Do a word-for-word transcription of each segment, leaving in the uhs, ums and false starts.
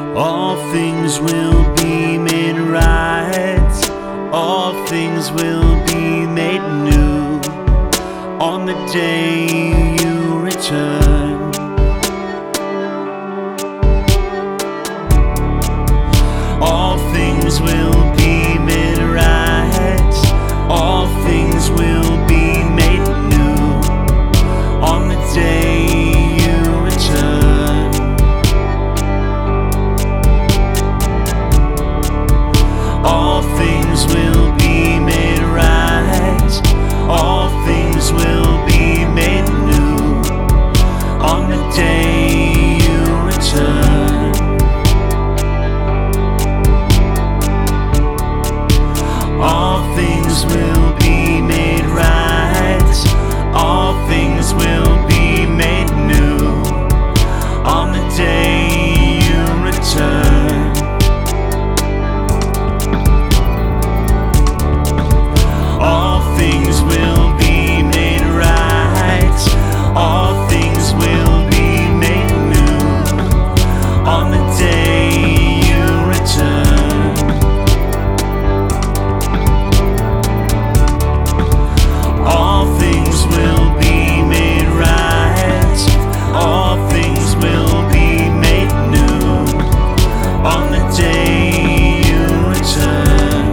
All things will be made right. All things will be made new on the day you return. All things will be made right. All things will be made new on the day you return. All things will be made right. All things will be made new on the day you return. All things will be made right. All things will be made new on the day you return. All things will be made right. All things will be made new on the day you return. All things will be made right. All things will be made new on the day you return.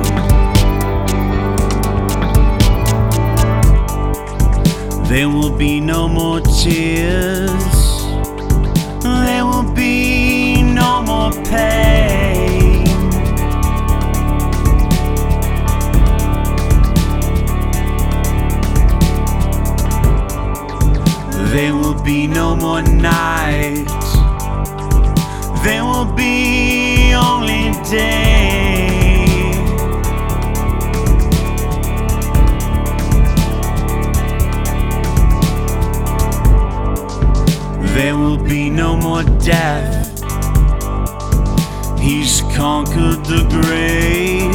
There will be no more tears. There will be no more pain. There will be no more night. There will be only day. There will be no more death. He's conquered the grave.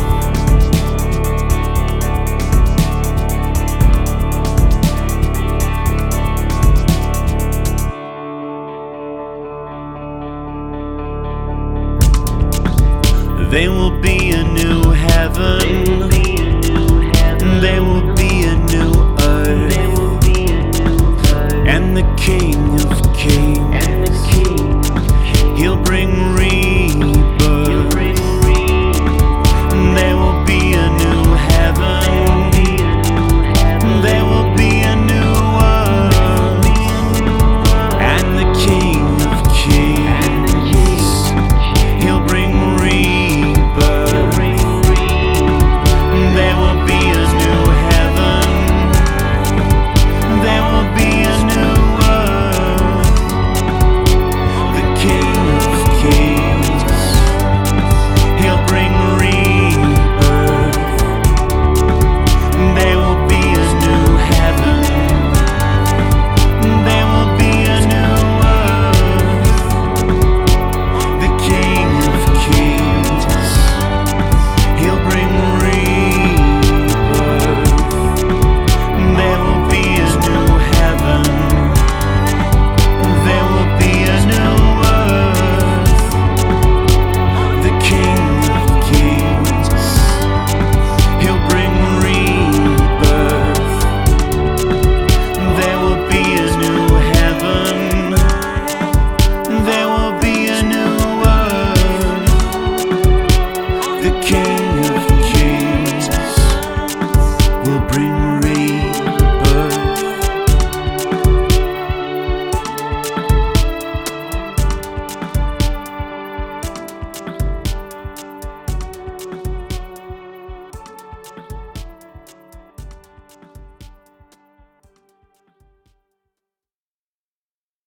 There will be a new heaven. There will be a new earth. And the King of Kings